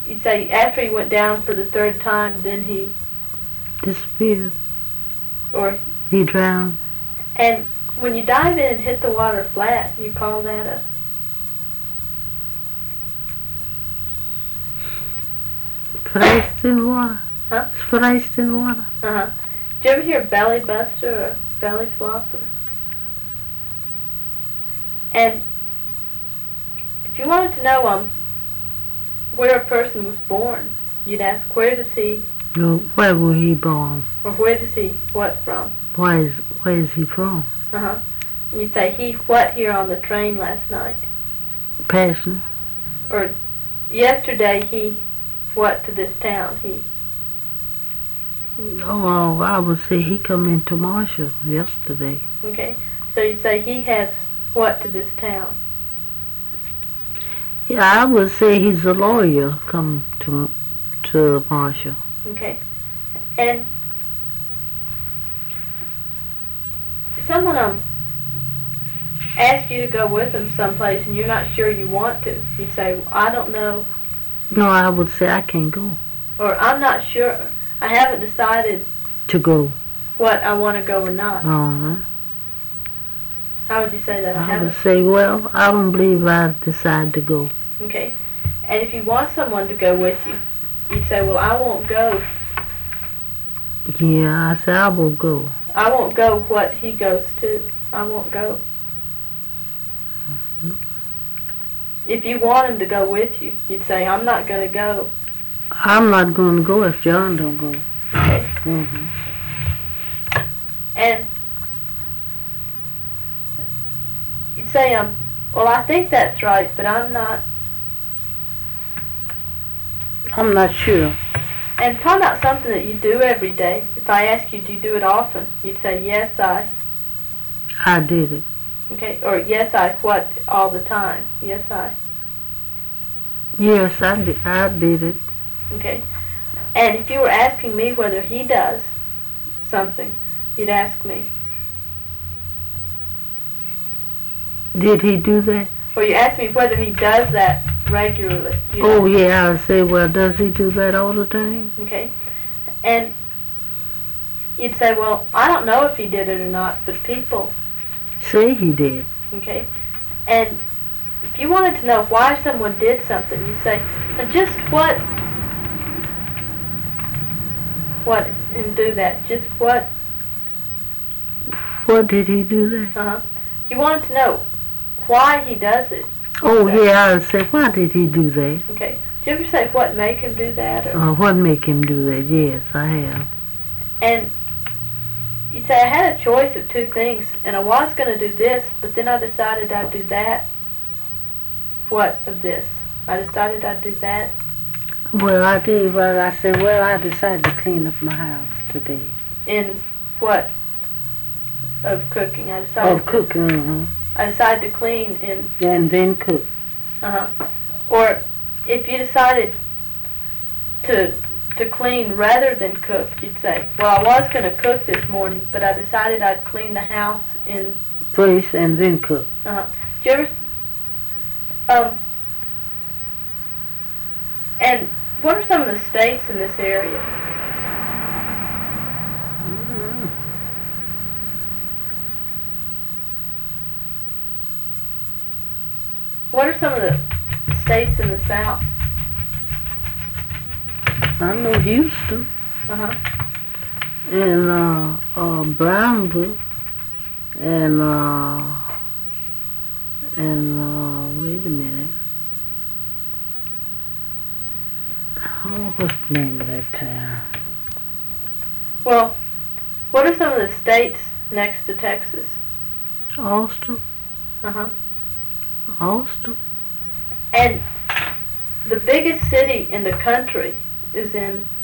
you say after he went down for the third time, then he disappeared. Or he drowned. And when you dive in and hit the water flat, you call that a Placed in water. Huh? Placed in water. Uh-huh. Did you ever hear belly buster or belly flopper? And if you wanted to know where a person was born, you'd ask where does he Where was he born? or where does he what from? Where is he from? Uh-huh. And you'd say he what here on the train last night. Passion. Or yesterday he what to this town. Oh, I would say he come into Marshall yesterday. Okay. So you say he has what to this town. Yeah, I would say he's a lawyer come to Marshall. Okay. And if someone asks you to go with them someplace and you're not sure you want to, you say, well, I don't know. No, I would say I can't go. Or I'm not sure. I haven't decided to go. What I want to go or not. Uh-huh. How would you say that? I would say, well, I don't believe I decide to go. Okay. And if you want someone to go with you, you'd say, well, I won't go. Yeah, I say I won't go. I won't go what he goes to. I won't go. Mm-hmm. If you want him to go with you, you'd say, I'm not going to go. I'm not going to go if John don't go. Okay. Mm-hmm. And you'd say, well, I think that's right, but I'm not sure. And talk about something that you do every day. If I ask you, do you do it often? You'd say, yes, I did it. Okay, or yes, I what all the time? Yes, I. Yes, I did it. Okay. And if you were asking me whether he does something, you'd ask me. Did he do that? Or you ask me whether he does that regularly. Oh, yeah, I would say, well, does he do that all the time? Okay. And you'd say, well, I don't know if he did it or not, but people say he did. Okay. And if you wanted to know why someone did something, you'd say, just what, and do that. Just what. What did he do that? Uh-huh. You wanted to know why he does it. Oh, yeah, I would say, why did he do that? Okay. Did you ever say what make him do that? Or what make him do that? Yes, I have. And you'd say, I had a choice of two things, and I was going to do this, but then I decided I'd do that. What of this? I decided I'd do that. Well, I did. Well, I said, well, I decided to clean up my house today. In what? Of cooking. I decided. Of cooking, uh-huh. I decided to clean and then cook. Uh-huh. Or if you decided to clean rather than cook, you'd say, well, I was going to cook this morning, but I decided I'd clean the house in place and then cook. Uh-huh. Do you ever and what are some of the states in this area? Mm-hmm. What are some of the states in the South? I know Houston. Uh-huh. And Brownville. And wait a minute. Oh, what's the name of that town? Well, what are some of the states next to Texas? Austin. Uh-huh. Austin. And the biggest city in the country is in